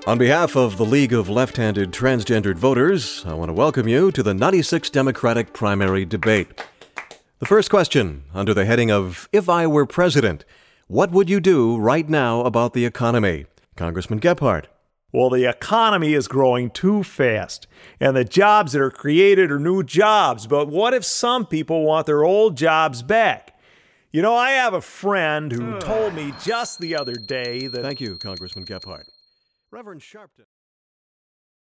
On behalf of the League of Left-Handed Transgendered Voters, I want to welcome you to the 96 Democratic primary debate. The first question, under the heading of If I Were President, what would you do right now about the economy? Congressman Gephardt. Well, the economy is growing too fast, and the jobs that are created are new jobs. But what if some people want their old jobs back? You know, I have a friend who told me just the other day that... Thank you, Congressman Gephardt. Reverend Sharpton.